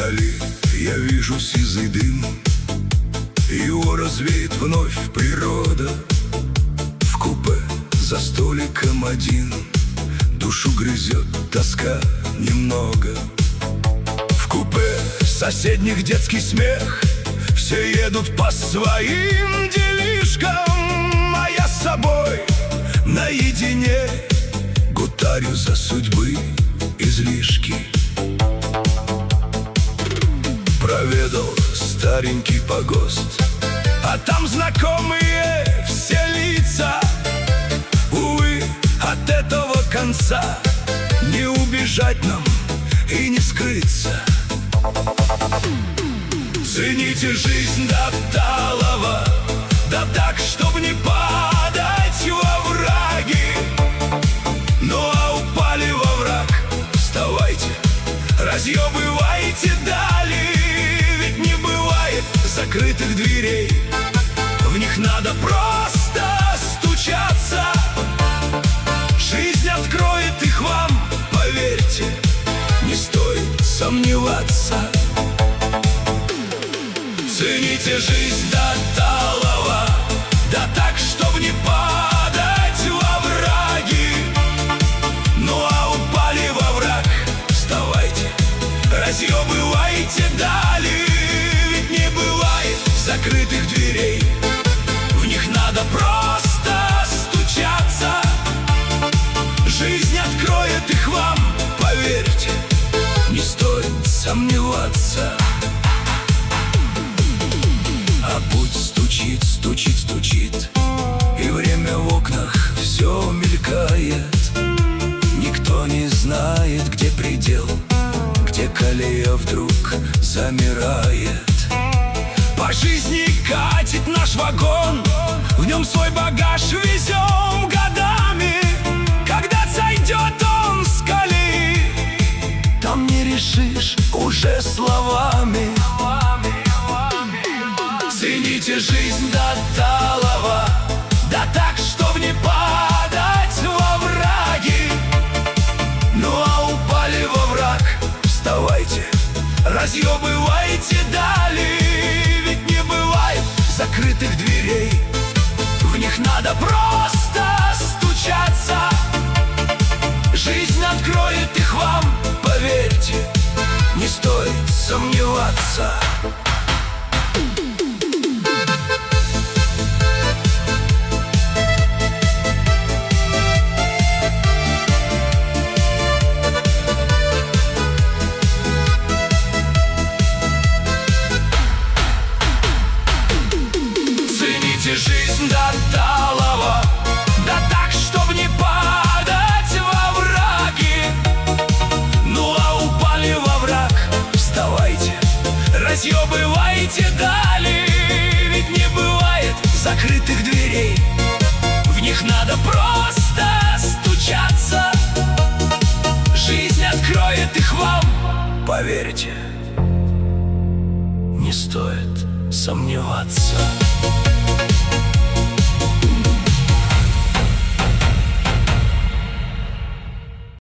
Вдали я вижу сизый дым, его развеет вновь природа. В купе за столиком один душу грызет тоска немного. В купе соседних детский смех, все едут по своим делишкам, а я с собой наедине гутарю за судьбы излишки. Проведал старенький погост, а там знакомые все лица. Увы, от этого конца не убежать нам и не скрыться. Цените жизнь до талого, да так, чтоб не падать во враги. Ну а упали во враг, вставайте, разъебывайте дали. Ведь не бывает закрытых дверей, в них надо просто стучаться. Жизнь откроет их вам, поверьте, не стоит сомневаться. Цените жизнь до талого, да так, чтоб не падать во враги. Ну а упали во враг, вставайте, разъебывайте дали. Ведь не бывает закрытых дверей, в них надо просто стучаться. Жизнь откроет их вам, поверьте, не стоит сомневаться. А путь стучит, стучит, стучит, и время в окнах все мелькает. Никто не знает, где предел, где колея вдруг замирает. По жизни катит наш вагон, в нем свой багаж везем годами. Когда сойдет он с колеи, там не решишь уже словами. Цените жизнь до талого, да так, чтоб не падать во враги. Ну а упали во враг, вставайте, разъебывайте дали. Ведь не бывает закрытых дверей, в них надо просто стучаться. Жизнь откроет их вам, поверьте, не стоит сомневаться. Жизнь до талого, да так, чтоб не падать во враги. Ну а упали во враг, вставайте, разъебывайте дали. Ведь не бывает закрытых дверей, в них надо просто стучаться. Жизнь откроет их вам, поверьте, не стоит сомневаться.